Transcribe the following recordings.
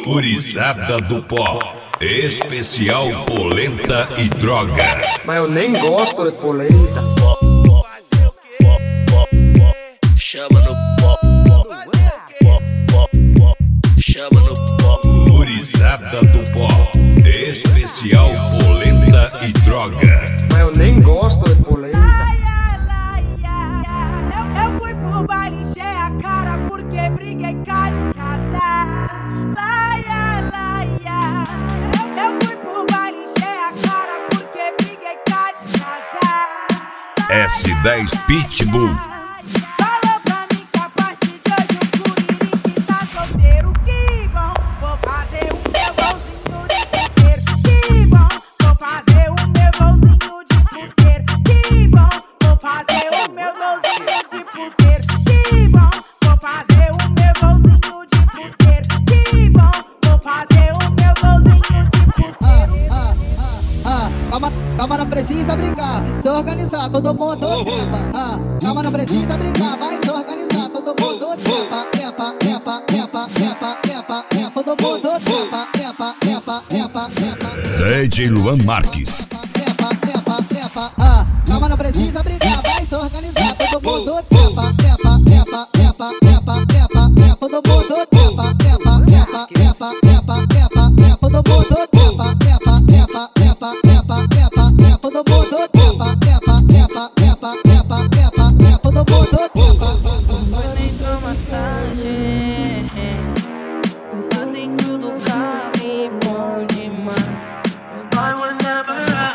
Gurizada do Pó, especial polenta e droga. Mas eu nem gosto de polenta. Chama no pó, chama no pó. Gurizada do Pó, especial polenta e droga. Mas eu nem gosto de polenta. Eu fui pro baile, encher a cara porque briguei cá de casa. Eu fui pro baile, encher a cara porque briguei cá de casa. S10 Pitbull. Falou pra mim que a partir de hoje o Curirim tá solteiro. Que bom, vou fazer o meu golzinho de puteiro. Que bom, vou fazer o meu golzinho de puteiro. Que bom, vou fazer o meu golzinho de puteiro. Que bom, vou fazer o meu golzinho de puteiro. Que bom, vou fazer o meu golzinho de puteiro. Calma, não precisa brigar, se organizar, todo mundo trepa. Calma, não precisa brigar, vai se organizar, todo mundo trepa. Todo mundo trepa. DJ Luan Marques. Calma, não precisa brigar, vai se organizar, todo mundo trepa. Todo mundo trepa. Todo mundo trepa. Todo mundo Foi dentro massagem, lá dentro do carro e bom demais. Pode ser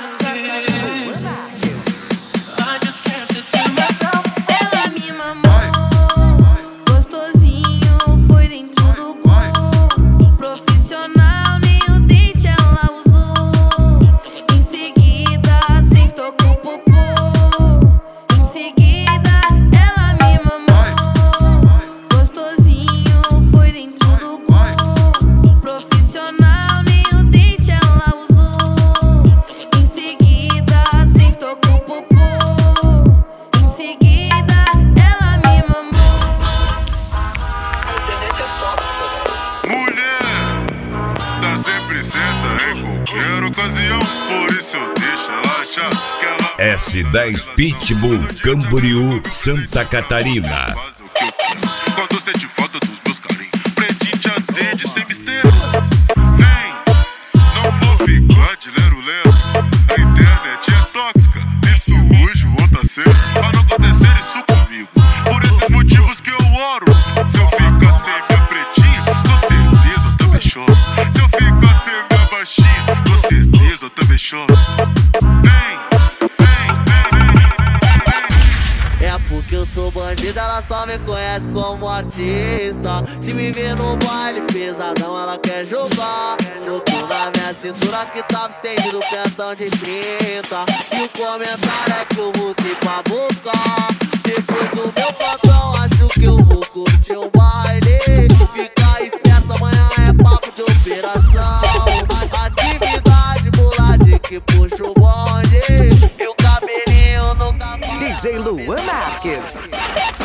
I just can't do myself. Ela me mamou, gostosinho, foi dentro do gol. Profissional, nem o dente ela usou. Em seguida, sentou com o popô. Em seguida, ela me mamou, gostosinho, foi dentro do gol. Profissional, nem o dente ela usou. Em seguida, sentou com o popô. Em seguida, ela me mamou. Mulher, tá sempre certa em qualquer ocasião. Por isso eu deixo ela achar que ela S10 Pitbull, Camboriú, Santa Catarina. faz o que eu quero. Quando sente falta dos meus carinhos, pretinho te atende sem mistério. Vem, não vou ficar de lero-lero. A internet é tóxica, isso hoje volta a ser. Pra não acontecer isso comigo, por esses motivos que eu oro. Se eu ficar sem minha pretinha, com certeza eu também choro. Se eu ficar sem minha baixinha, com certeza eu também choro. Vem. É porque eu sou bandido, ela só me conhece como artista. Se me ver no baile pesadão, ela quer jogar. Jogou na minha cintura que tava estendido, pentão de 30. E o comentário é que eu voltei pra buscar. Depois do meu plantão, acho que eu vou curtir um baile. Fica esperto, amanhã é papo de operação. Atividade, bulade que puxa o bonde. E o cabelinho no cavalo. DJ Luan Marques.